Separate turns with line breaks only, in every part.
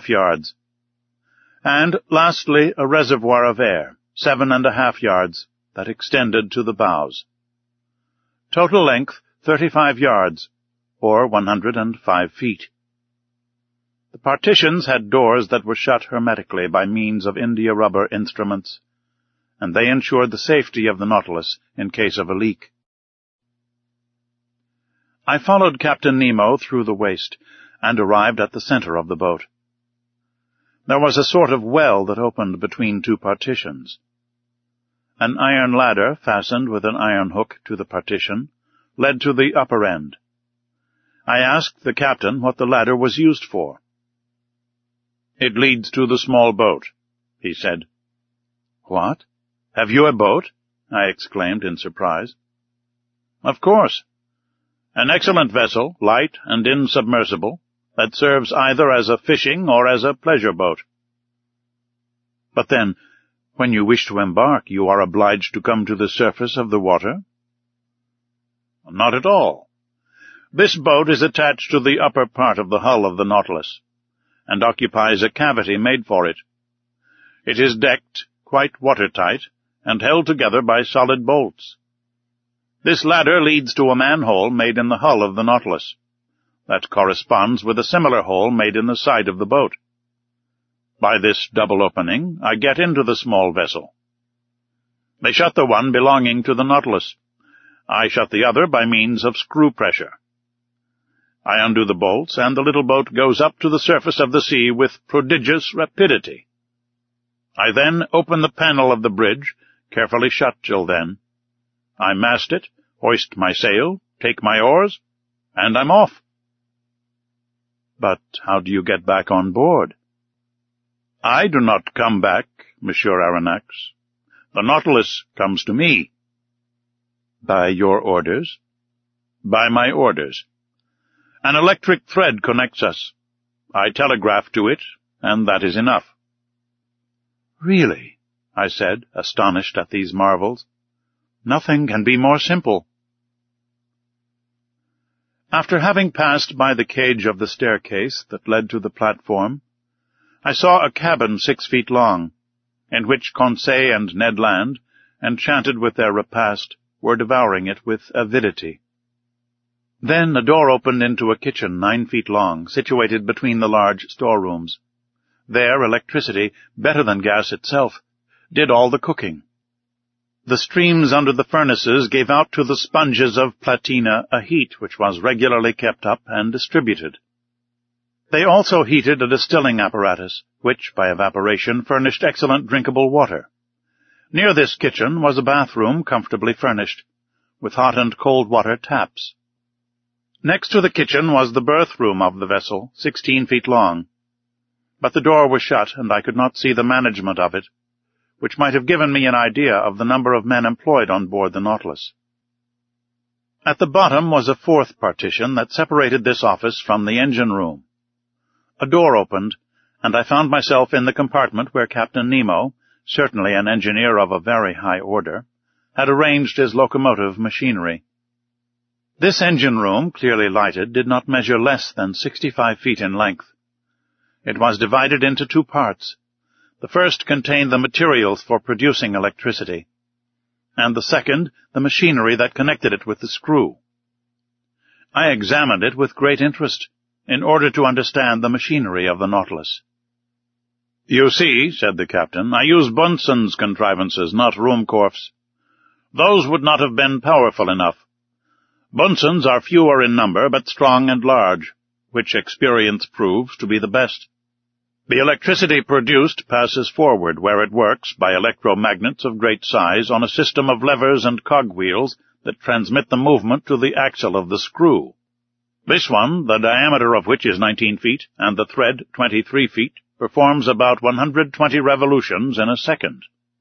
3.5 yards. And, lastly, a reservoir of air, 7.5 yards, that extended to the bows. Total length, 35 yards, or 105 feet. The partitions had doors that were shut hermetically by means of india-rubber instruments, and they ensured the safety of the Nautilus in case of a leak. I followed Captain Nemo through the waist, and arrived at the center of the boat. There was a sort of well that opened between two partitions. An iron ladder, fastened with an iron hook to the partition, led to the upper end. I asked the captain what the ladder was used for. "It leads to the small boat," he said. "What? Have you a boat?" I exclaimed in surprise. "Of course. An excellent vessel, light and insubmersible, that serves either as a fishing or as a pleasure boat." "But then, when you wish to embark, you are obliged to come to the surface of the water?" "Not at all. This boat is attached to the upper part of the hull of the Nautilus, and occupies a cavity made for it. It is decked, quite watertight, and held together by solid bolts. This ladder leads to a manhole made in the hull of the Nautilus, that corresponds with a similar hole made in the side of the boat. By this double opening I get into the small vessel. They shut the one belonging to the Nautilus. I shut the other by means of screw pressure. I undo the bolts, and the little boat goes up to the surface of the sea with prodigious rapidity. I then open the panel of the bridge, carefully shut till then. I mast it, hoist my sail, take my oars, and I'm off." "But how do you get back on board?" "I do not come back, Monsieur Aronnax. The Nautilus comes to me." "By your orders?" "By my orders. An electric thread connects us. I telegraph to it, and that is enough." "Really?" I said, astonished at these marvels. "Nothing can be more simple." After having passed by the cage of the staircase that led to the platform, I saw a cabin 6 feet long, in which Conseil and Ned Land, enchanted with their repast, were devouring it with avidity. Then a door opened into a kitchen 9 feet long, situated between the large storerooms. There electricity, better than gas itself, did all the cooking. The streams under the furnaces gave out to the sponges of platina a heat which was regularly kept up and distributed. They also heated a distilling apparatus, which, by evaporation, furnished excellent drinkable water. Near this kitchen was a bathroom comfortably furnished, with hot and cold water taps. Next to the kitchen was the berth-room of the vessel, 16 feet long. But the door was shut, and I could not see the management of it, which might have given me an idea of the number of men employed on board the Nautilus. At the bottom was a fourth partition that separated this office from the engine-room. A door opened, and I found myself in the compartment where Captain Nemo, certainly an engineer of a very high order, had arranged his locomotive machinery. This engine-room, clearly lighted, did not measure less than 65 feet in length. It was divided into 2 parts. The first contained the materials for producing electricity, and the second the machinery that connected it with the screw. I examined it with great interest, in order to understand the machinery of the Nautilus. "You see," said the captain, "I use Bunsen's contrivances, not Ruhmkorff's. Those would not have been powerful enough. Bunsen's are fewer in number, but strong and large, which experience proves to be the best. The electricity produced passes forward where it works by electromagnets of great size on a system of levers and cogwheels that transmit the movement to the axle of the screw. This one, the diameter of which is 19 feet, and the thread 23 feet, performs about 120 revolutions in a second."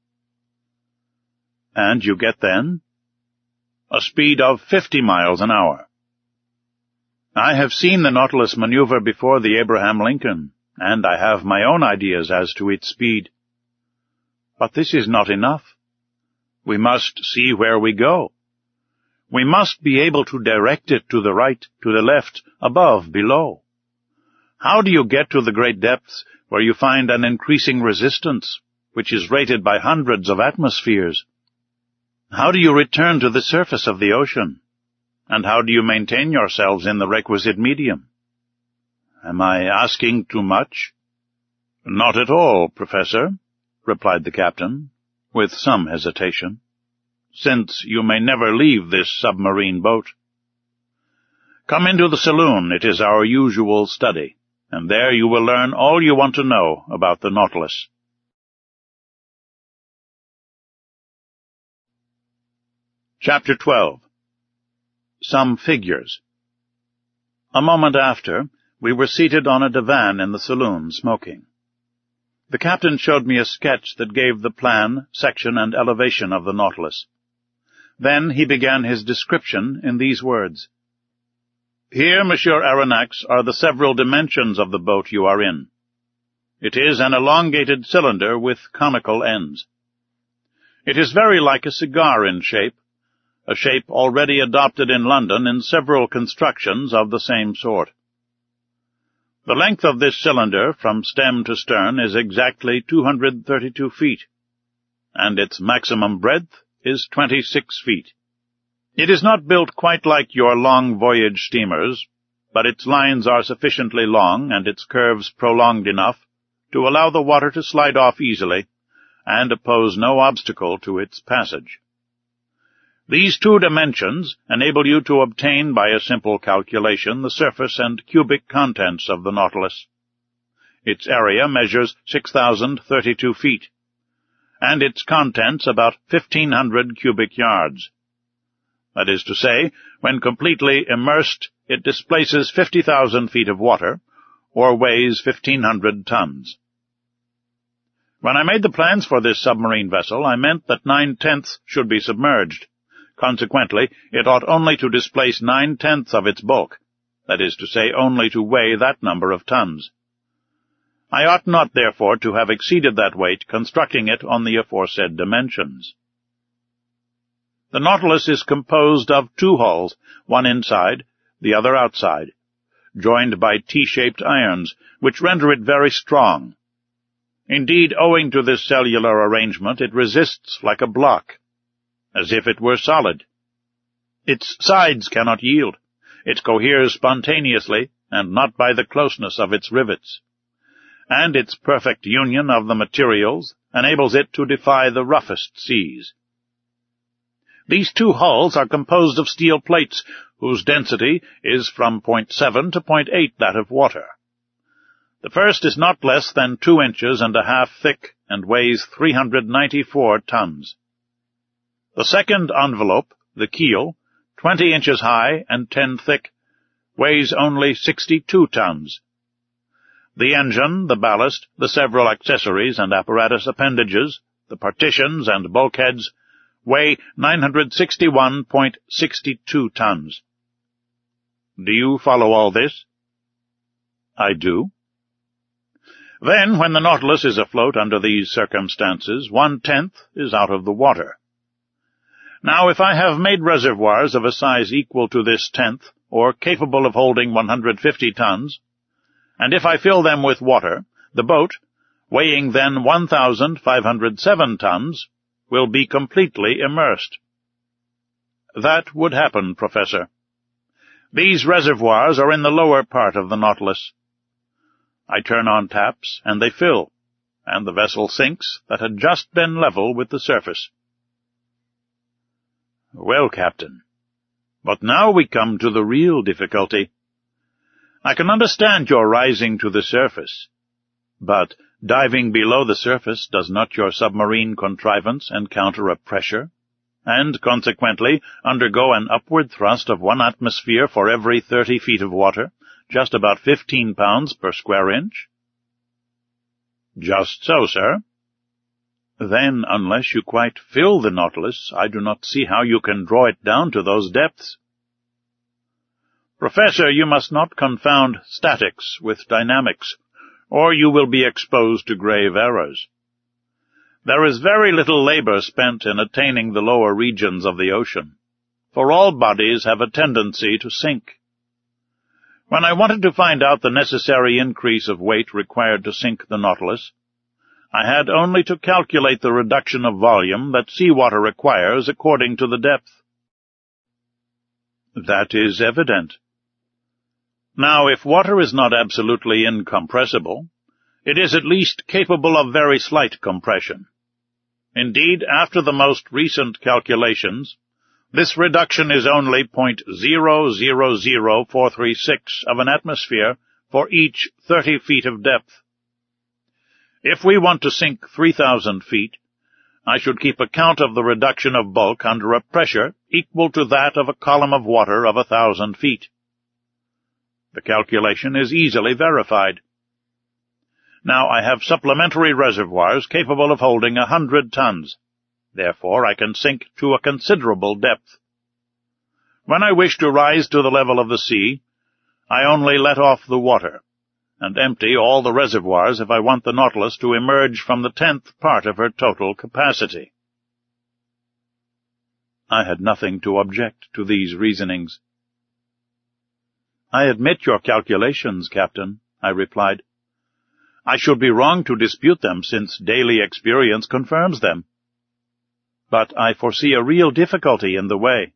"And you get then?" "A speed of 50 miles an hour. I have seen the Nautilus maneuver before the Abraham Lincoln, and I have my own ideas as to its speed. But this is not enough. We must see where we go. We must be able to direct it to the right, to the left, above, below. How do you get to the great depths where you find an increasing resistance, which is rated by hundreds of atmospheres? How do you return to the surface of the ocean? And how do you maintain yourselves in the requisite medium? Am I asking too much? Not at all, Professor, replied the captain, with some hesitation, since you may never leave this submarine boat. Come into the saloon, it is our usual study, and there you will learn all you want to know about the Nautilus. Chapter 12. Some Figures. A moment after, we were seated on a divan in the saloon, smoking. The captain showed me a sketch that gave the plan, section, and elevation of the Nautilus. Then he began his description in these words. Here, Monsieur Aronnax, are the several dimensions of the boat you are in. It is an elongated cylinder with conical ends. It is very like a cigar in shape, a shape already adopted in London in several constructions of the same sort. The length of this cylinder from stem to stern is exactly 232 feet, and its maximum breadth is 26 feet. It is not built quite like your long voyage steamers, but its lines are sufficiently long and its curves prolonged enough to allow the water to slide off easily and oppose no obstacle to its passage. These two dimensions enable you to obtain by a simple calculation the surface and cubic contents of the Nautilus. Its area measures 6,032 feet, and its contents about 1,500 cubic yards. That is to say, when completely immersed, it displaces 50,000 feet of water, or weighs 1,500 tons. When I made the plans for this submarine vessel, I meant that 9/10 should be submerged. Consequently, it ought only to displace 9/10 of its bulk, that is to say, only to weigh that number of tons. I ought not, therefore, to have exceeded that weight, constructing it on the aforesaid dimensions. The Nautilus is composed of two hulls, one inside, the other outside, joined by T-shaped irons, which render it very strong. Indeed, owing to this cellular arrangement, it resists like a block, as if it were solid. Its sides cannot yield. It coheres spontaneously, and not by the closeness of its rivets. And its perfect union of the materials enables it to defy the roughest seas. These two hulls are composed of steel plates, whose density is from 0.7 to 0.8 that of water. The first is not less than 2 inches and a half thick, and weighs 394 tons. The second envelope, the keel, 20 inches high and 10 thick, weighs only 62 tons. The engine, the ballast, the several accessories and apparatus appendages, the partitions and bulkheads, weigh 961.62 tons. Do you follow all this? I do. Then, when the Nautilus is afloat under these circumstances, 1/10 is out of the water. Now, if I have made reservoirs of a size equal to this 10th, or capable of holding 150 tons, and if I fill them with water, the boat, weighing then 1,507 tons, will be completely immersed. That would happen, Professor. These reservoirs are in the lower part of the Nautilus. I turn on taps, and they fill, and the vessel sinks that had just been level with the surface. Well, Captain, but now we come to the real difficulty. I can understand your rising to the surface, but diving below the surface, does not your submarine contrivance encounter a pressure, and consequently undergo an upward thrust of 1 atmosphere for every 30 feet of water, just about 15 pounds per square inch? Just so, sir. Then, unless you quite fill the Nautilus, I do not see how you can draw it down to those depths. Professor, you must not confound statics with dynamics, or you will be exposed to grave errors. There is very little labor spent in attaining the lower regions of the ocean, for all bodies have a tendency to sink. When I wanted to find out the necessary increase of weight required to sink the Nautilus, I had only to calculate the reduction of volume that seawater requires according to the depth. That is evident. Now, if water is not absolutely incompressible, it is at least capable of very slight compression. Indeed, after the most recent calculations, this reduction is only 0.000436 of an atmosphere for each 30 feet of depth. If we want to sink 3,000 feet, I should keep account of the reduction of bulk under a pressure equal to that of a column of water of 1,000 feet. The calculation is easily verified. Now I have supplementary reservoirs capable of holding 100 tons. Therefore I can sink to a considerable depth. When I wish to rise to the level of the sea, I only let off the water, and empty all the reservoirs if I want the Nautilus to emerge from the 10th part of her total capacity. I had nothing to object to these reasonings. I admit your calculations, Captain, I replied. I should be wrong to dispute them, since daily experience confirms them. But I foresee a real difficulty in the way.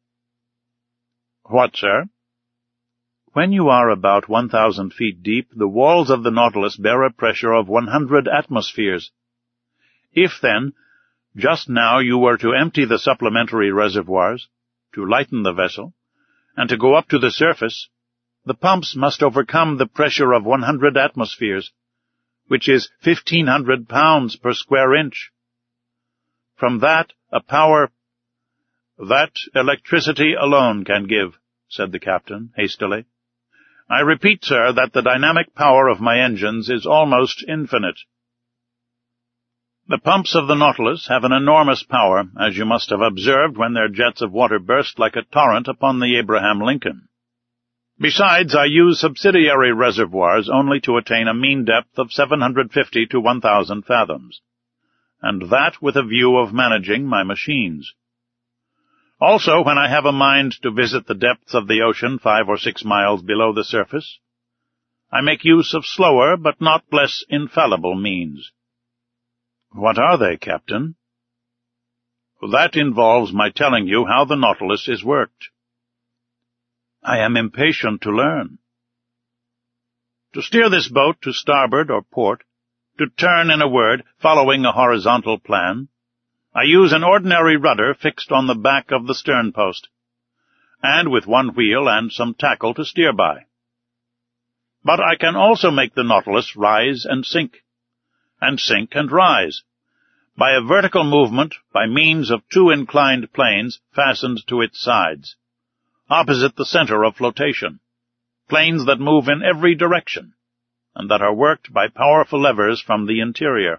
What, sir? When you are about 1,000 feet deep, the walls of the Nautilus bear a pressure of 100 atmospheres. If, then, just now you were to empty the supplementary reservoirs, to lighten the vessel, and to go up to the surface, the pumps must overcome the pressure of 100 atmospheres, which is 1,500 pounds per square inch. From that, a power that electricity alone can give, said the captain hastily. I repeat, sir, that the dynamic power of my engines is almost infinite. The pumps of the Nautilus have an enormous power, as you must have observed when their jets of water burst like a torrent upon the Abraham Lincoln. Besides, I use subsidiary reservoirs only to attain a mean depth of 750 to 1,000 fathoms, and that with a view of managing my machines. Also, when I have a mind to visit the depths of the ocean 5 or 6 miles below the surface, I make use of slower but not less infallible means. What are they, Captain? That involves my telling you how the Nautilus is worked. I am impatient to learn. To steer this boat to starboard or port, to turn, in a word, following a horizontal plan, I use an ordinary rudder fixed on the back of the stern post, and with one wheel and some tackle to steer by. But I can also make the Nautilus rise and sink and rise, by a vertical movement by means of 2 inclined planes fastened to its sides, opposite the center of flotation, planes that move in every direction, and that are worked by powerful levers from the interior.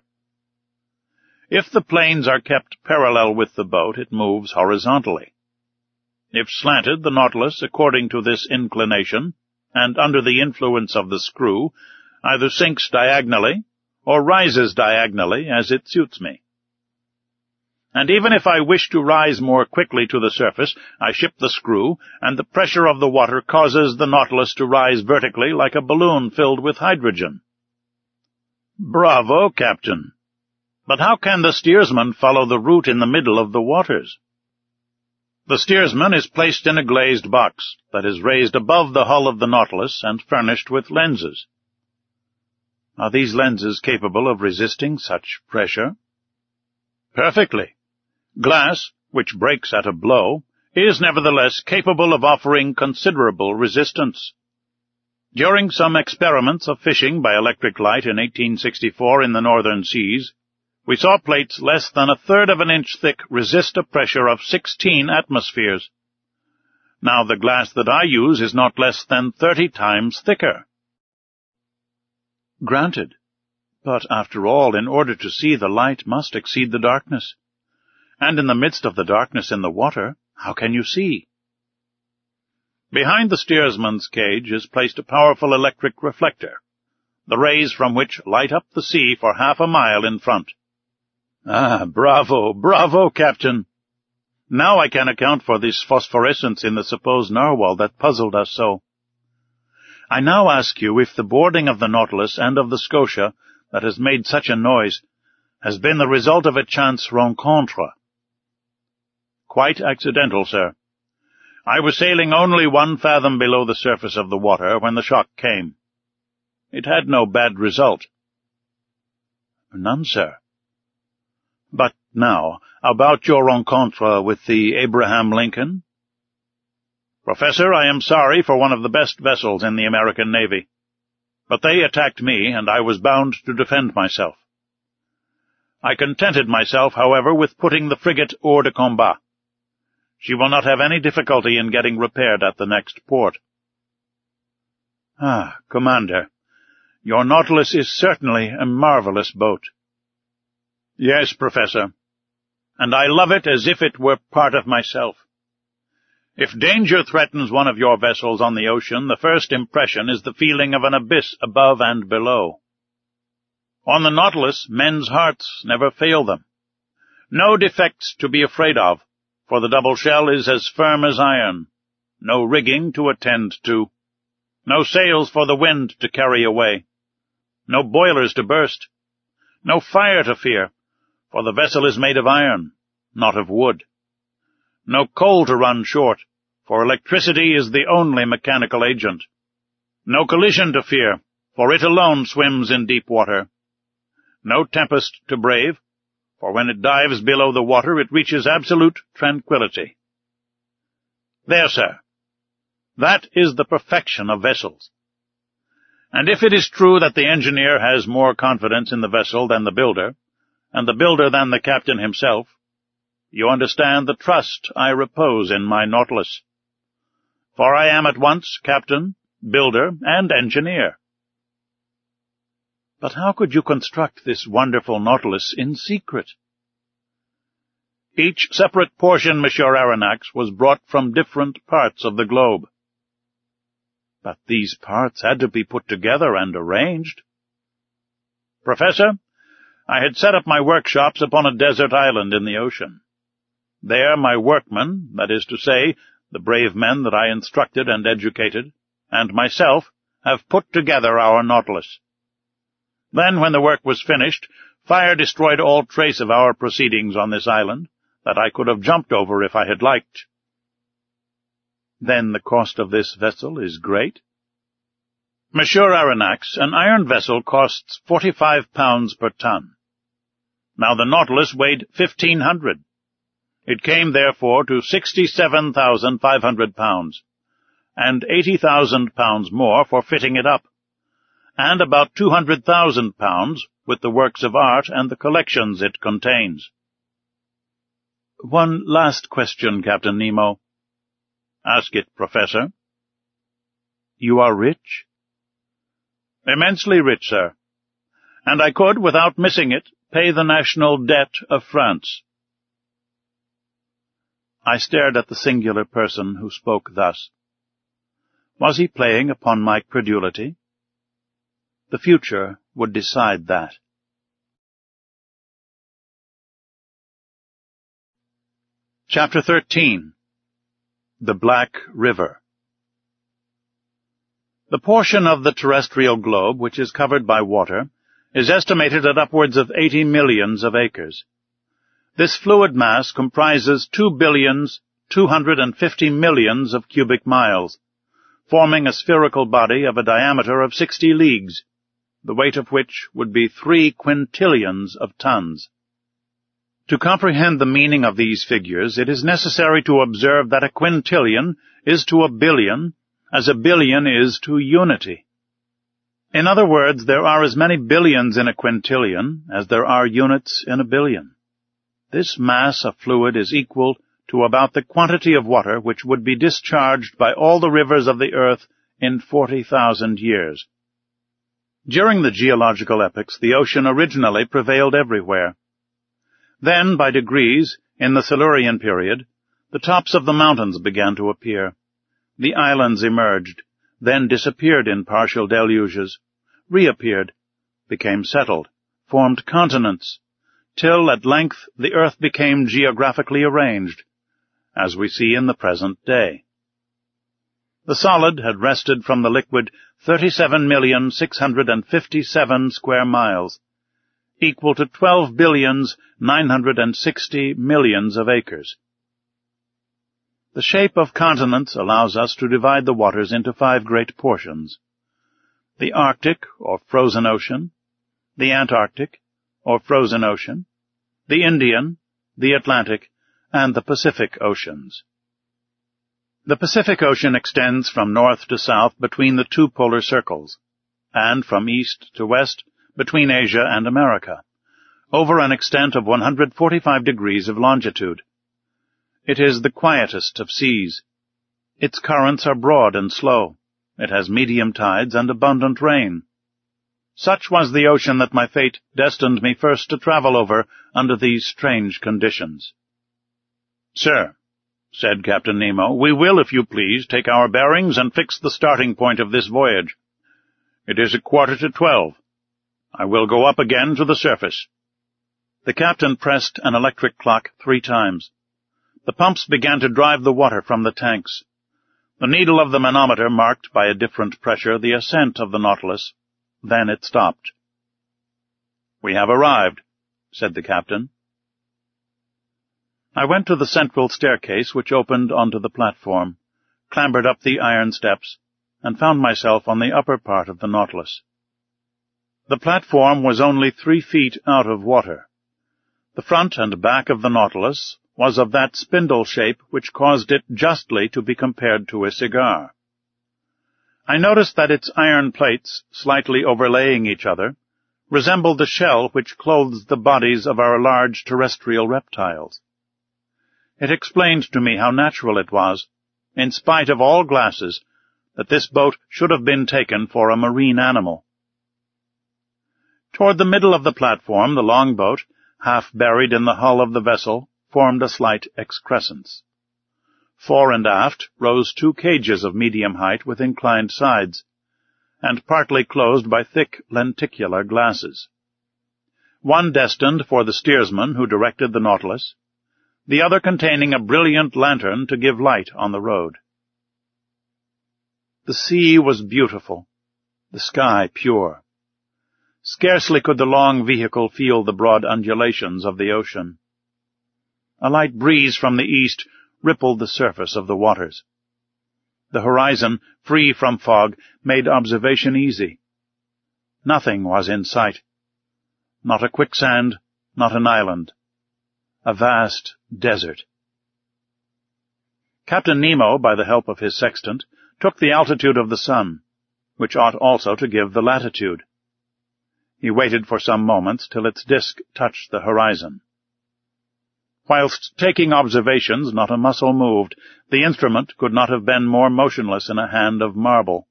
If the planes are kept parallel with the boat, it moves horizontally. If slanted, the Nautilus, according to this inclination, and under the influence of the screw, either sinks diagonally or rises diagonally as it suits me. And even if I wish to rise more quickly to the surface, I ship the screw, and the pressure of the water causes the Nautilus to rise vertically like a balloon filled with hydrogen. Bravo, Captain! But how can the steersman follow the route in the middle of the waters? The steersman is placed in a glazed box that is raised above the hull of the Nautilus and furnished with lenses. Are these lenses capable of resisting such pressure? Perfectly. Glass, which breaks at a blow, is nevertheless capable of offering considerable resistance. During some experiments of fishing by electric light in 1864 in the northern seas, we saw plates less than 1/3 of an inch thick resist a pressure of 16 atmospheres. Now the glass that I use is not less than 30 times thicker. Granted. But after all, in order to see, the light must exceed the darkness. And in the midst of the darkness in the water, how can you see? Behind the steersman's cage is placed a powerful electric reflector, the rays from which light up the sea for half a mile in front. Ah, bravo, bravo, Captain! Now I can account for this phosphorescence in the supposed narwhal that puzzled us so. I now ask you if the boarding of the Nautilus and of the Scotia that has made such a noise has been the result of a chance rencontre. Quite accidental, sir. I was sailing only 1 fathom below the surface of the water when the shock came. It had no bad result. None, sir. But now, about your rencontre with the Abraham Lincoln? Professor, I am sorry for one of the best vessels in the American Navy. But they attacked me, and I was bound to defend myself. I contented myself, however, with putting the frigate hors de combat. She will not have any difficulty in getting repaired at the next port. Ah, Commander, your Nautilus is certainly a marvelous boat. Yes, Professor, and I love it as if it were part of myself. If danger threatens one of your vessels on the ocean, the first impression is the feeling of an abyss above and below. On the Nautilus, men's hearts never fail them. No defects to be afraid of, for the double shell is as firm as iron. No rigging to attend to. No sails for the wind to carry away. No boilers to burst. No fire to fear, for the vessel is made of iron, not of wood. No coal to run short, for electricity is the only mechanical agent. No collision to fear, for it alone swims in deep water. No tempest to brave, for when it dives below the water it reaches absolute tranquility. There, sir. That is the perfection of vessels. And if it is true that the engineer has more confidence in the vessel than the builder, and the builder than the captain himself, you understand the trust I repose in my Nautilus. For I am at once captain, builder, and engineer. But how could you construct this wonderful Nautilus in secret? Each separate portion, Monsieur Aronnax, was brought from different parts of the globe. But these parts had to be put together and arranged. Professor, I had set up my workshops upon a desert island in the ocean. There my workmen, that is to say, the brave men that I instructed and educated, and myself, have put together our Nautilus. Then, when the work was finished, fire destroyed all trace of our proceedings on this island, that I could have jumped over if I had liked. Then the cost of this vessel is great? Monsieur Aronnax, an iron vessel costs 45 pounds per ton. Now the Nautilus weighed 1,500. It came, therefore, to 67,500 pounds, and 80,000 pounds more for fitting it up, and about 200,000 pounds with the works of art and the collections it contains. One last question, Captain Nemo. Ask it, Professor. You are rich? Immensely rich, sir. And I could, without missing it, pay the national debt of France. I stared at the singular person who spoke thus. Was he playing upon my credulity? The future would decide that. Chapter 13. The Black River. The portion of the terrestrial globe which is covered by water is estimated at upwards of 80 millions of acres. This fluid mass comprises 2,250 millions of cubic miles, forming a spherical body of a diameter of 60 leagues, the weight of which would be 3 quintillions of tons. To comprehend the meaning of these figures, it is necessary to observe that a quintillion is to a billion as a billion is to unity. In other words, there are as many billions in a quintillion as there are units in a billion. This mass of fluid is equal to about the quantity of water which would be discharged by all the rivers of the earth in 40,000 years. During the geological epochs, the ocean originally prevailed everywhere. Then, by degrees, in the Silurian period, the tops of the mountains began to appear. The islands emerged, then disappeared in partial deluges, reappeared, became settled, formed continents, till at length the earth became geographically arranged, as we see in the present day. The solid had wrested from the liquid 37,657 square miles, equal to 12,960 millions of acres. The shape of continents allows us to divide the waters into 5 great portions: the Arctic, or frozen ocean, the Antarctic, or frozen ocean, the Indian, the Atlantic, and the Pacific Oceans. The Pacific Ocean extends from north to south between the 2 polar circles, and from east to west between Asia and America, over an extent of 145 degrees of longitude. It is the quietest of seas. Its currents are broad and slow. It has medium tides and abundant rain. Such was the ocean that my fate destined me first to travel over under these strange conditions. "Sir," said Captain Nemo, "we will, if you please, take our bearings and fix the starting point of this voyage. It is 11:45. I will go up again to the surface." The captain pressed an electric clock 3 times. The pumps began to drive the water from the tanks. The needle of the manometer marked by a different pressure the ascent of the Nautilus. Then it stopped. "We have arrived," said the captain. I went to the central staircase which opened onto the platform, clambered up the iron steps, and found myself on the upper part of the Nautilus. The platform was only 3 feet out of water. The front and back of the Nautilus was of that spindle shape which caused it justly to be compared to a cigar. I noticed that its iron plates, slightly overlaying each other, resembled the shell which clothes the bodies of our large terrestrial reptiles. It explained to me how natural it was, in spite of all glasses, that this boat should have been taken for a marine animal. Toward the middle of the platform, the longboat, half buried in the hull of the vessel, formed a slight excrescence. Fore and aft rose 2 cages of medium height with inclined sides, and partly closed by thick lenticular glasses. One destined for the steersman who directed the Nautilus, the other containing a brilliant lantern to give light on the road. The sea was beautiful, the sky pure. Scarcely could the long vehicle feel the broad undulations of the ocean. A light breeze from the east rippled the surface of the waters. The horizon, free from fog, made observation easy. Nothing was in sight. Not a quicksand, not an island. A vast desert. Captain Nemo, by the help of his sextant, took the altitude of the sun, which ought also to give the latitude. He waited for some moments till its disk touched the horizon. Whilst taking observations, not a muscle moved. The instrument could not have been more motionless in a hand of marble.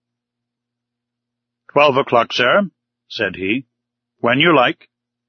12 o'clock, sir," said he. "When you like."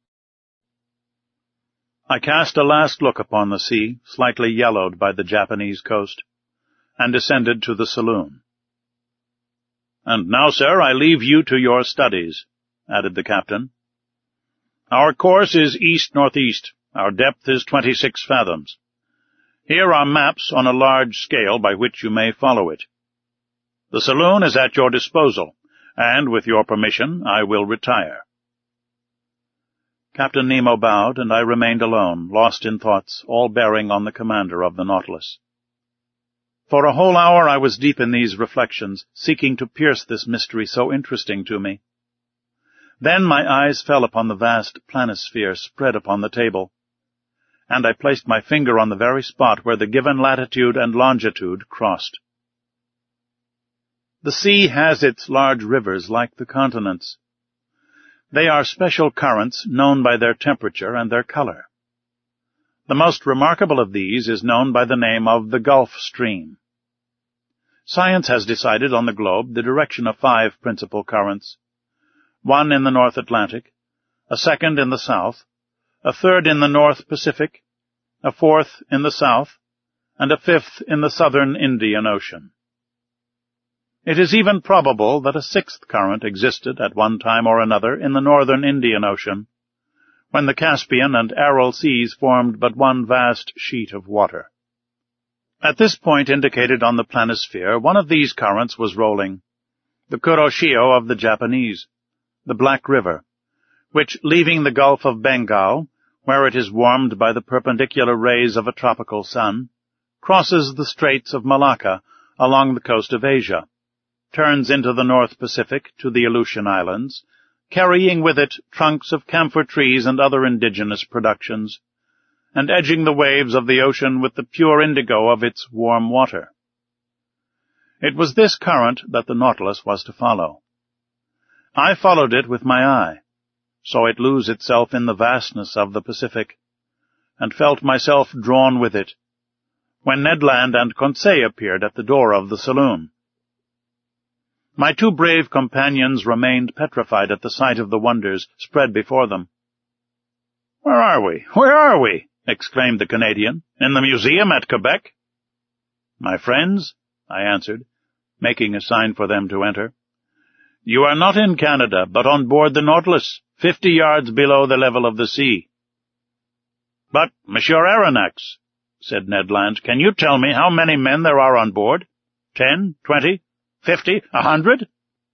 I cast a last look upon the sea, slightly yellowed by the Japanese coast, and descended to the saloon. "And now, sir, I leave you to your studies," added the captain. "Our course is east-northeast. Our depth is 26 fathoms. Here are maps on a large scale by which you may follow it. The saloon is at your disposal, and, with your permission, I will retire." Captain Nemo bowed, and I remained alone, lost in thoughts, all bearing on the commander of the Nautilus. For a whole hour I was deep in these reflections, seeking to pierce this mystery so interesting to me. Then my eyes fell upon the vast planisphere spread upon the table, and I placed my finger on the very spot where the given latitude and longitude crossed. The sea has its large rivers like the continents. They are special currents known by their temperature and their color. The most remarkable of these is known by the name of the Gulf Stream. Science has decided on the globe the direction of 5 principal currents, one in the North Atlantic, a second in the south, a third in the North Pacific, a fourth in the south, and a fifth in the southern Indian Ocean. It is even probable that a 6th current existed at one time or another in the northern Indian Ocean, when the Caspian and Aral seas formed but one vast sheet of water. At this point indicated on the planisphere, one of these currents was rolling, the Kuroshio of the Japanese, the Black River, which, leaving the Gulf of Bengal, where it is warmed by the perpendicular rays of a tropical sun, crosses the Straits of Malacca along the coast of Asia, turns into the North Pacific to the Aleutian Islands, carrying with it trunks of camphor trees and other indigenous productions, and edging the waves of the ocean with the pure indigo of its warm water. It was this current that the Nautilus was to follow. I followed it with my eye, saw it lose itself in the vastness of the Pacific, and felt myself drawn with it, when Ned Land and Conseil appeared at the door of the saloon. My two brave companions remained petrified at the sight of the wonders spread before them. "Where are we? Where are we?" exclaimed the Canadian. "In the museum at Quebec?" "My friends," I answered, making a sign for them to enter, "you are not in Canada, but on board the Nautilus, 50 yards below the level of the sea." "But, Monsieur Aronnax," said Ned Land, "can you tell me how many men there are on board? 10, 20, 50, 100?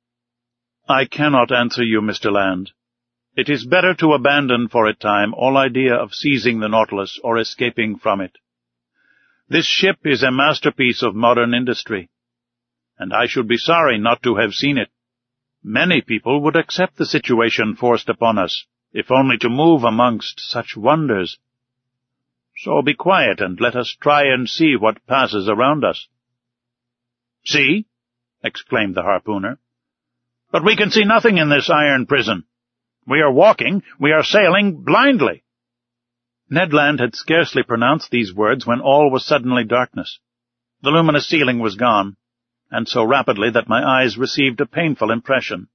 "I cannot answer you, Mr. Land. It is better to abandon for a time all idea of seizing the Nautilus or escaping from it. This ship is a masterpiece of modern industry, and I should be sorry not to have seen it. Many people would accept the situation forced upon us, if only to move amongst such wonders. So be quiet and let us try and see what passes around us." "See?" exclaimed the harpooner. "But we can see nothing in this iron prison. We are walking, we are sailing blindly." Ned Land had scarcely pronounced these words when all was suddenly darkness. The luminous ceiling was gone, and so rapidly that my eyes received a painful impression.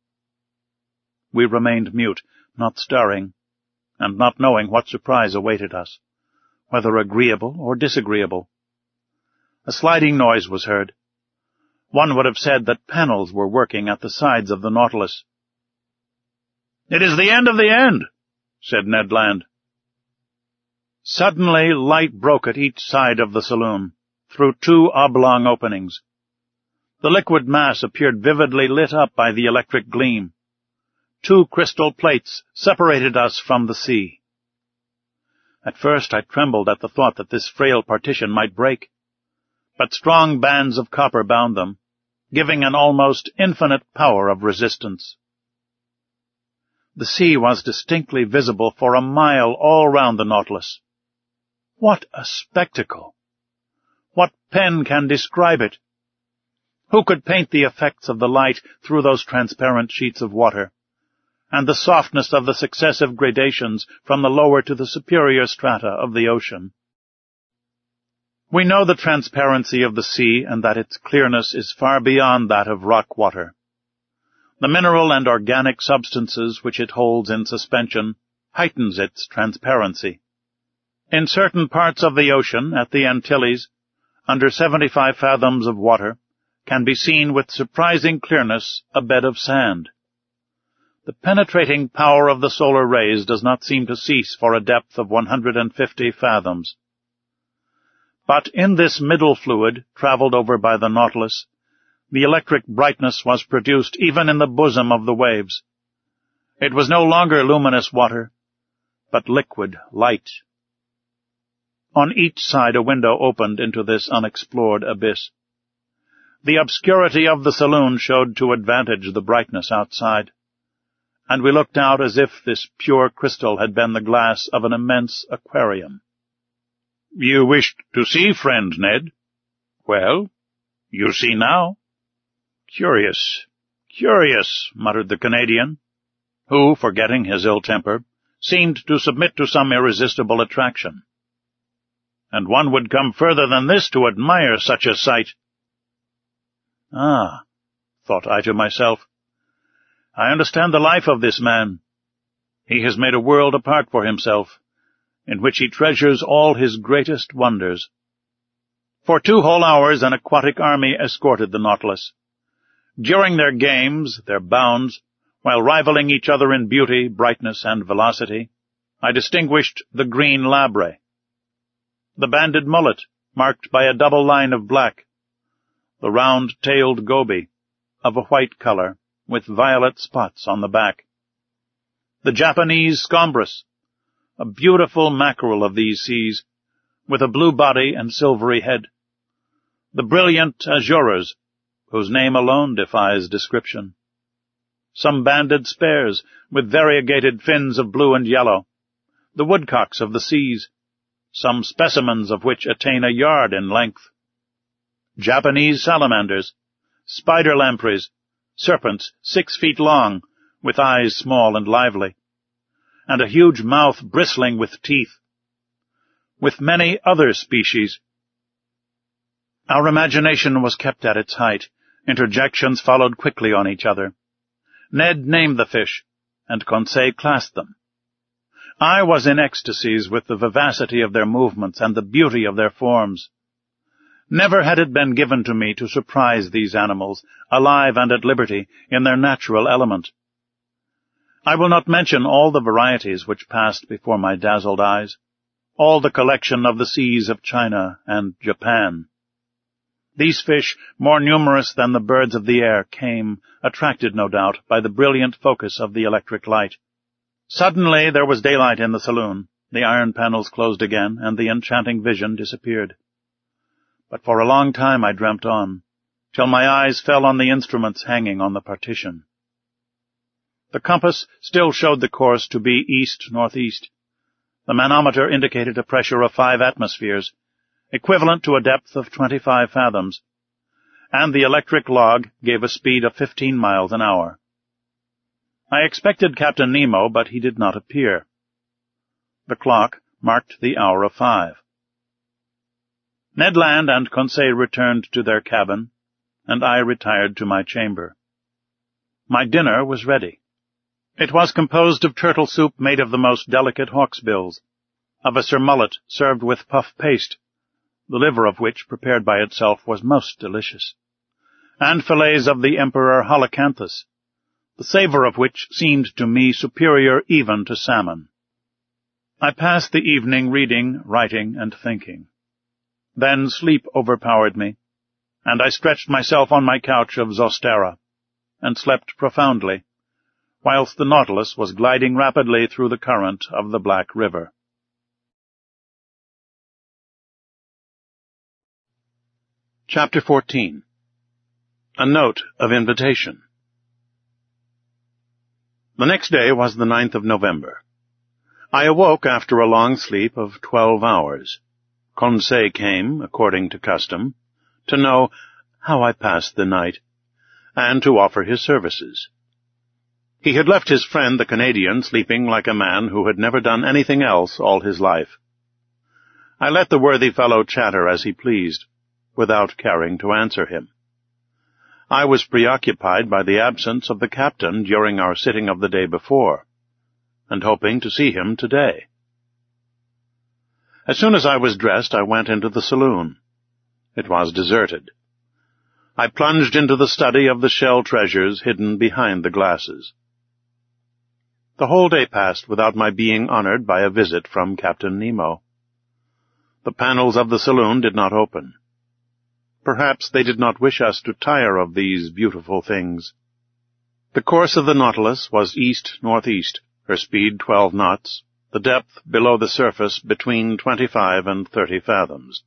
We remained mute, not stirring, and not knowing what surprise awaited us, whether agreeable or disagreeable. A sliding noise was heard. One would have said that panels were working at the sides of the Nautilus. "It is the end of the end," said Ned Land. Suddenly light broke at each side of the saloon, through two oblong openings. The liquid mass appeared vividly lit up by the electric gleam. Two crystal plates separated us from the sea. At first I trembled at the thought that this frail partition might break, but strong bands of copper bound them, giving an almost infinite power of resistance. The sea was distinctly visible for a mile all round the Nautilus. What a spectacle! What pen can describe it? Who could paint the effects of the light through those transparent sheets of water, and the softness of the successive gradations from the lower to the superior strata of the ocean? We know the transparency of the sea and that its clearness is far beyond that of rock water. The mineral and organic substances which it holds in suspension heightens its transparency. In certain parts of the ocean, at the Antilles, under 75 fathoms of water, can be seen with surprising clearness a bed of sand. The penetrating power of the solar rays does not seem to cease for a depth of 150 fathoms. But in this middle fluid, traveled over by the Nautilus, the electric brightness was produced even in the bosom of the waves. It was no longer luminous water, but liquid light. On each side a window opened into this unexplored abyss. The obscurity of the saloon showed to advantage the brightness outside, and we looked out as if this pure crystal had been the glass of an immense aquarium. "You wished to see, friend Ned? Well, you see now." "Curious, curious," muttered the Canadian, who, forgetting his ill temper, seemed to submit to some irresistible attraction. "And one would come further than this to admire such a sight." "Ah," thought I to myself, "I understand the life of this man. He has made a world apart for himself, in which he treasures all his greatest wonders." For 2 whole hours an aquatic army escorted the Nautilus. During their games, their bounds, while rivaling each other in beauty, brightness, and velocity, I distinguished the green labre, the banded mullet, marked by a double line of black, the round-tailed goby, of a white color, with violet spots on the back. The Japanese scombros, a beautiful mackerel of these seas, with a blue body and silvery head. The brilliant azurers, whose name alone defies description. Some banded spares, with variegated fins of blue and yellow. The woodcocks of the seas, some specimens of which attain a yard in length. Japanese salamanders, spider lampreys, serpents 6 feet long, with eyes small and lively, and a huge mouth bristling with teeth, with many other species. Our imagination was kept at its height. Interjections followed quickly on each other. Ned named the fish, and Conseil classed them. I was in ecstasies with the vivacity of their movements and the beauty of their forms. Never had it been given to me to surprise these animals, alive and at liberty, in their natural element. I will not mention all the varieties which passed before my dazzled eyes, all the collection of the seas of China and Japan. These fish, more numerous than the birds of the air, came, attracted no doubt by the brilliant focus of the electric light. Suddenly there was daylight in the saloon, the iron panels closed again, and the enchanting vision disappeared. But for a long time I dreamt on, till my eyes fell on the instruments hanging on the partition. The compass still showed the course to be east-northeast. The manometer indicated a pressure of 5 atmospheres, equivalent to a depth of 25 fathoms, and the electric log gave a speed of 15 miles an hour. I expected Captain Nemo, but he did not appear. The clock marked the hour of 5. Ned Land and Conseil returned to their cabin, and I retired to my chamber. My dinner was ready. It was composed of turtle soup made of the most delicate hawksbills, of a surmullet served with puff paste, the liver of which, prepared by itself, was most delicious, and fillets of the emperor holocanthus, the savor of which seemed to me superior even to salmon. I passed the evening reading, writing, and thinking. Then sleep overpowered me, and I stretched myself on my couch of Zostera, and slept profoundly, whilst the Nautilus was gliding rapidly through the current of the Black River. Chapter 14. A Note of Invitation. The next day was the 9th of November. I awoke after a long sleep of 12 hours. Conseil came, according to custom, to know how I passed the night, and to offer his services. He had left his friend the Canadian sleeping like a man who had never done anything else all his life. I let the worthy fellow chatter as he pleased, without caring to answer him. I was preoccupied by the absence of the captain during our sitting of the day before, and hoping to see him today. As soon as I was dressed, I went into the saloon. It was deserted. I plunged into the study of the shell treasures hidden behind the glasses. The whole day passed without my being honored by a visit from Captain Nemo. The panels of the saloon did not open. Perhaps they did not wish us to tire of these beautiful things. The course of the Nautilus was east-northeast, her speed 12 knots, the depth below the surface between 25 and 30 fathoms.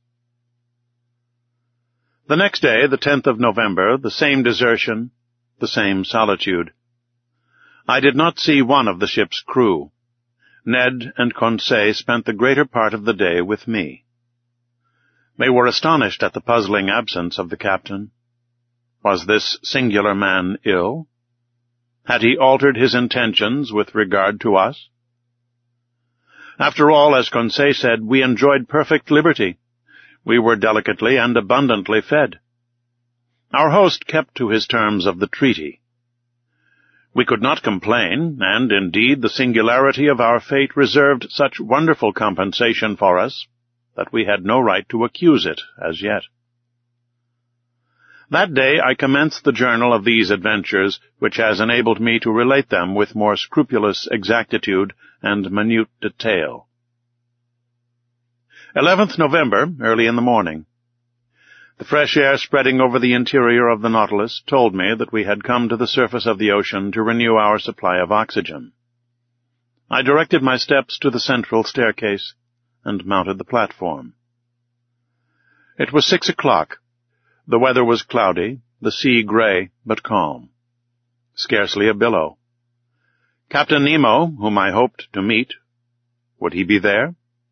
The next day, the 10th of November, the same desertion, the same solitude. I did not see one of the ship's crew. Ned and Conseil spent the greater part of the day with me. They were astonished at the puzzling absence of the captain. Was this singular man ill? Had he altered his intentions with regard to us? After all, as Conseil said, we enjoyed perfect liberty. We were delicately and abundantly fed. Our host kept to his terms of the treaty. We could not complain, and indeed the singularity of our fate reserved such wonderful compensation for us that we had no right to accuse it as yet. That day I commenced the journal of these adventures, which has enabled me to relate them with more scrupulous exactitude and minute detail. 11th November, early in the morning. The fresh air spreading over the interior of the Nautilus told me that we had come to the surface of the ocean to renew our supply of oxygen. I directed my steps to the central staircase and mounted the platform. It was 6 o'clock. The weather was cloudy, the sea gray but calm. Scarcely a billow. Captain Nemo, whom I hoped to meet, would he be there?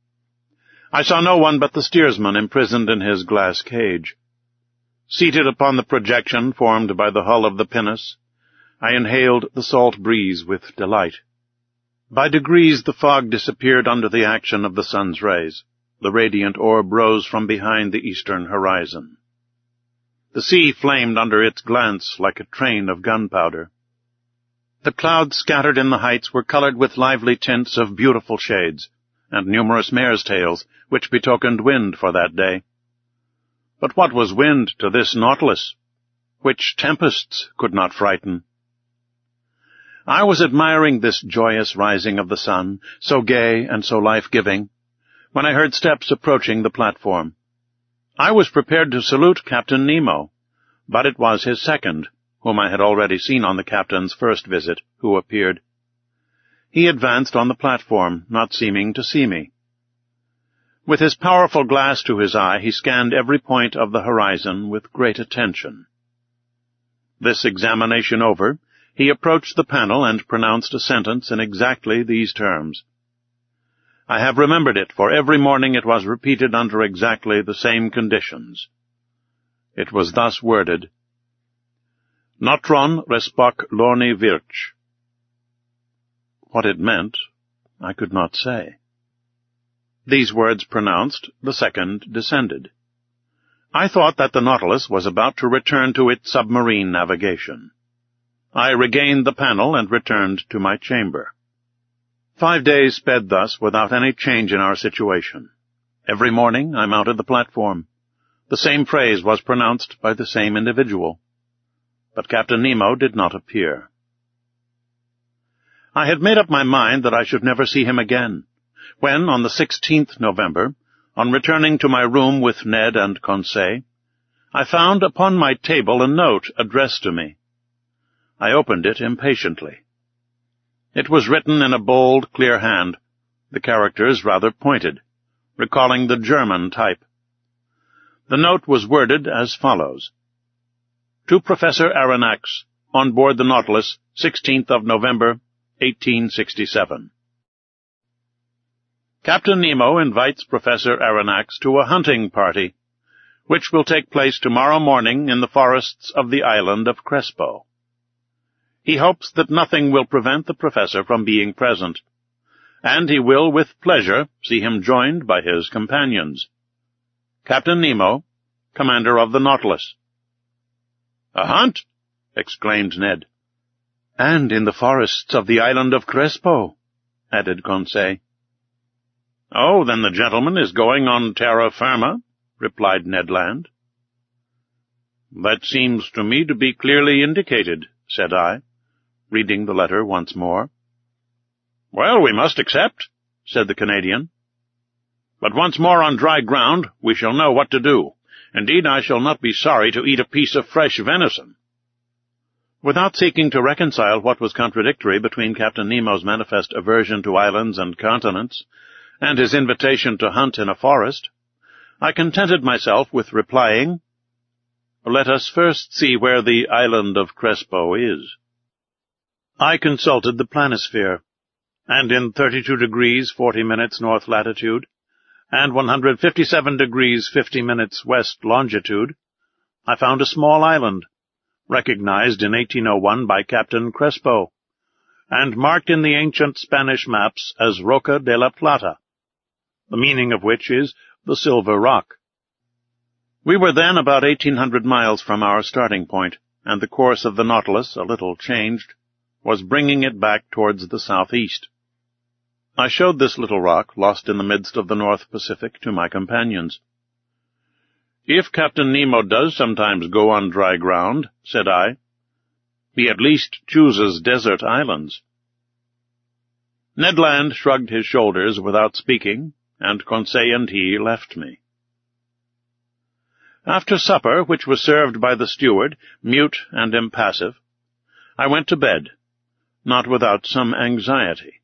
I saw no one but the steersman imprisoned in his glass cage. Seated upon the projection formed by the hull of the pinnace, I inhaled the salt breeze with delight. By degrees the fog disappeared under the action of the sun's rays. The radiant orb rose from behind the eastern horizon. The sea flamed under its glance like a train of gunpowder. The clouds scattered in the heights were colored with lively tints of beautiful shades, and numerous mare's tails, which betokened wind for that day. But what was wind to this Nautilus, which tempests could not frighten? I was admiring this joyous rising of the sun, so gay and so life-giving, when I heard steps approaching the platform. I was prepared to salute Captain Nemo, but it was his second, whom I had already seen on the captain's first visit, who appeared. He advanced on the platform, not seeming to see me. With his powerful glass to his eye, he scanned every point of the horizon with great attention. This examination over, he approached the panel and pronounced a sentence in exactly these terms. I have remembered it, for every morning it was repeated under exactly the same conditions. It was thus worded: Natron respoc lorni virch. What it meant, I could not say. These words pronounced, the second descended. I thought that the Nautilus was about to return to its submarine navigation. I regained the panel and returned to my chamber. 5 days sped thus without any change in our situation. Every morning I mounted the platform. The same phrase was pronounced by the same individual. But Captain Nemo did not appear. I had made up my mind that I should never see him again, when, on the 16th November, on returning to my room with Ned and Conseil, I found upon my table a note addressed to me. I opened it impatiently. It was written in a bold, clear hand, the characters rather pointed, recalling the German type. The note was worded as follows: To Professor Aronnax, on board the Nautilus, 16th of November, 1867. Captain Nemo invites Professor Aronnax to a hunting party, which will take place tomorrow morning in the forests of the island of Crespo. He hopes that nothing will prevent the professor from being present, and he will with pleasure see him joined by his companions. Captain Nemo, commander of the Nautilus. A hunt? Exclaimed Ned. And in the forests of the island of Crespo, added Conseil. Oh, then the gentleman is going on terra firma, replied Ned Land. That seems to me to be clearly indicated, said I, reading the letter once more. Well, we must accept, said the Canadian. But once more on dry ground, we shall know what to do. Indeed, I shall not be sorry to eat a piece of fresh venison. Without seeking to reconcile what was contradictory between Captain Nemo's manifest aversion to islands and continents, and his invitation to hunt in a forest, I contented myself with replying, Let us first see where the island of Crespo is. I consulted the planisphere, and in 32 degrees 40 minutes north latitude, and 157 degrees 50 minutes west longitude, I found a small island, recognized in 1801 by Captain Crespo, and marked in the ancient Spanish maps as Roca de la Plata, the meaning of which is the Silver Rock. We were then about 1,800 miles from our starting point, and the course of the Nautilus, a little changed, was bringing it back towards the southeast. I showed this little rock, lost in the midst of the North Pacific, to my companions. If Captain Nemo does sometimes go on dry ground, said I, he at least chooses desert islands. Ned Land shrugged his shoulders without speaking, and Conseil and he left me. After supper, which was served by the steward, mute and impassive, I went to bed, not without some anxiety.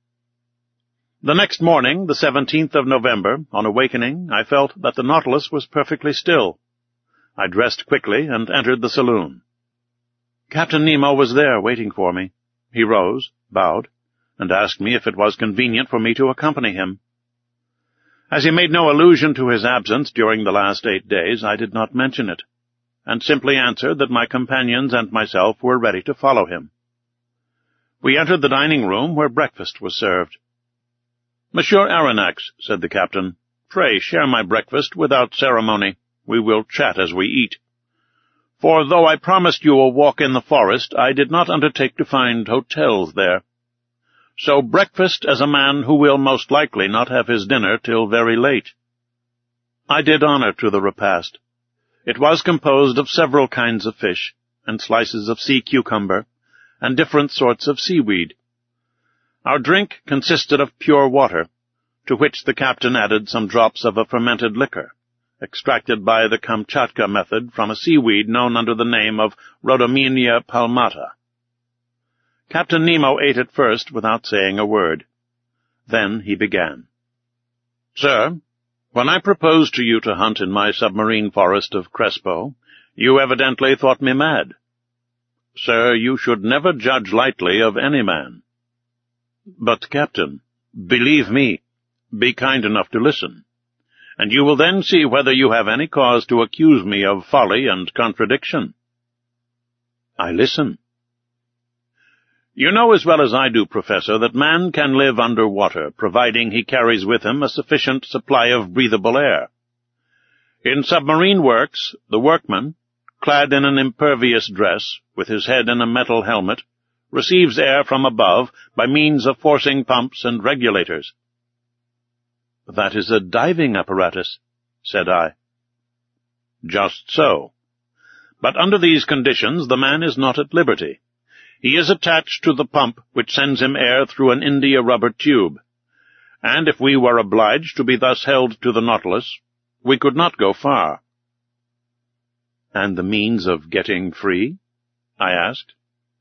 The next morning, the 17th of November, on awakening, I felt that the Nautilus was perfectly still. I dressed quickly and entered the saloon. Captain Nemo was there waiting for me. He rose, bowed, and asked me if it was convenient for me to accompany him. As he made no allusion to his absence during the last 8 days, I did not mention it, and simply answered that my companions and myself were ready to follow him. We entered the dining-room, where breakfast was served. "Monsieur Aronnax," said the captain, "pray share my breakfast without ceremony. We will chat as we eat. For though I promised you a walk in the forest, I did not undertake to find hotels there. So breakfast as a man who will most likely not have his dinner till very late." I did honor to the repast. It was composed of several kinds of fish, and slices of sea cucumber, and different sorts of seaweed. Our drink consisted of pure water, to which the captain added some drops of a fermented liquor, extracted by the Kamchatka method from a seaweed known under the name of Rhodomenia palmata. Captain Nemo ate it first without saying a word. Then he began. "Sir, when I proposed to you to hunt in my submarine forest of Crespo, you evidently thought me mad. Sir, you should never judge lightly of any man. But, Captain, believe me, be kind enough to listen, and you will then see whether you have any cause to accuse me of folly and contradiction." "I listen." "You know as well as I do, Professor, that man can live under water, providing he carries with him a sufficient supply of breathable air. In submarine works, the workman, clad in an impervious dress, with his head in a metal helmet, receives air from above by means of forcing pumps and regulators." "That is a diving apparatus," said I. "Just so. But under these conditions the man is not at liberty. He is attached to the pump which sends him air through an india-rubber tube, and if we were obliged to be thus held to the Nautilus, we could not go far." "And the means of getting free?" I asked.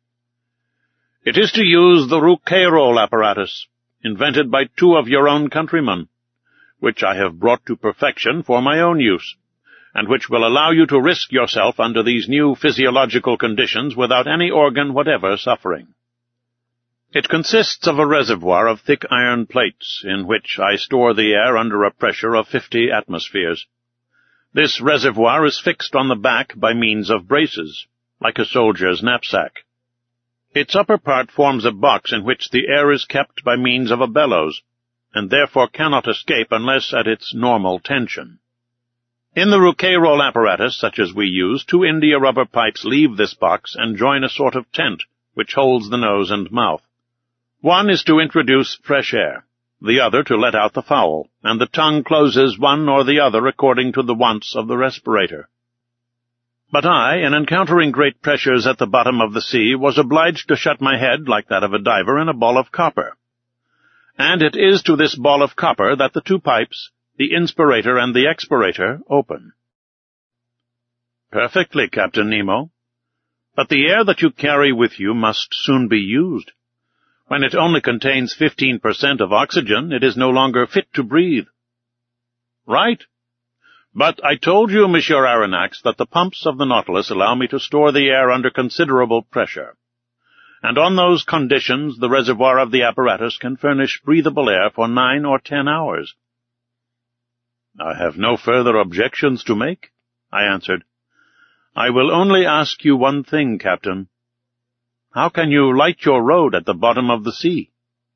"It is to use the Rouquayrol apparatus, invented by 2 of your own countrymen, which I have brought to perfection for my own use, and which will allow you to risk yourself under these new physiological conditions without any organ whatever suffering. It consists of a reservoir of thick iron plates, in which I store the air under a pressure of 50 atmospheres. This reservoir is fixed on the back by means of braces, like a soldier's knapsack. Its upper part forms a box in which the air is kept by means of a bellows, and therefore cannot escape unless at its normal tension. In the Rouquayrol apparatus, such as we use, 2 india-rubber pipes leave this box and join a sort of tent, which holds the nose and mouth. One is to introduce fresh air, the other to let out the foul, and the tongue closes one or the other according to the wants of the respirator. But I, in encountering great pressures at the bottom of the sea, was obliged to shut my head, like that of a diver, in a ball of copper. And it is to this ball of copper that the 2 pipes, the inspirator and the expirator, open." "Perfectly, Captain Nemo. But the air that you carry with you must soon be used. When it only contains 15% of oxygen, it is no longer fit to breathe." "Right. But I told you, Monsieur Aronnax, that the pumps of the Nautilus allow me to store the air under considerable pressure, and on those conditions the reservoir of the apparatus can furnish breathable air for 9 or 10 hours. "I have no further objections to make," I answered. "I will only ask you one thing, Captain. How can you light your road at the bottom of the sea?"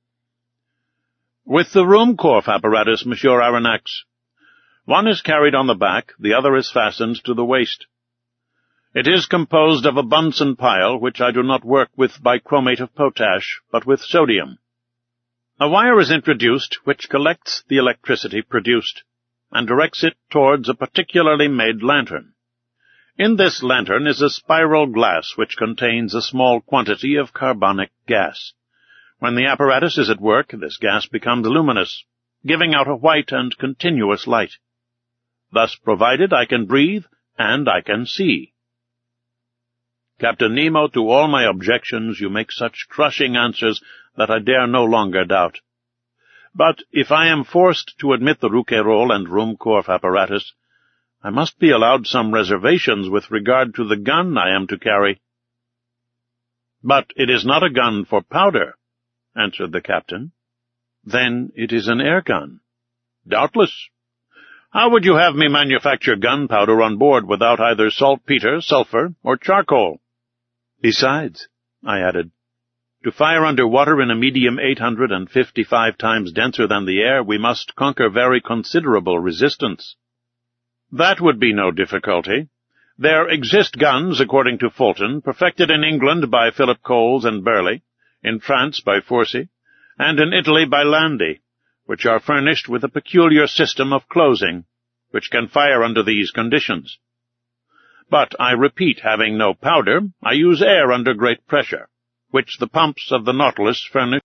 "With the Ruhmkorff apparatus, Monsieur Aronnax. One is carried on the back, the other is fastened to the waist. It is composed of a Bunsen pile, which I do not work with bichromate of potash, but with sodium. A wire is introduced which collects the electricity produced, and directs it towards a particularly made lantern. In this lantern is a spiral glass which contains a small quantity of carbonic gas. When the apparatus is at work, this gas becomes luminous, giving out a white and continuous light. Thus provided, I can breathe, and I can see. Captain Nemo, to all my objections you make such crushing answers that I dare no longer doubt. But if I am forced to admit the Rouquayrol and Ruhmkorff apparatus, I must be allowed some reservations with regard to the gun I am to carry. But it is not a gun for powder, answered the captain. Then it is an air gun. Doubtless. How would you have me manufacture gunpowder on board without either saltpeter, sulphur, or charcoal? Besides, I added, to fire under water in a medium 855 times denser than the air, we must conquer very considerable resistance. That would be no difficulty. There exist guns, according to Fulton, perfected in England by Philip Coles and Burley, in France by Forsey, and in Italy by Landi, which are furnished with a peculiar system of closing, which can fire under these conditions. But, I repeat, having no powder, I use air under great pressure, which the pumps of the Nautilus furnish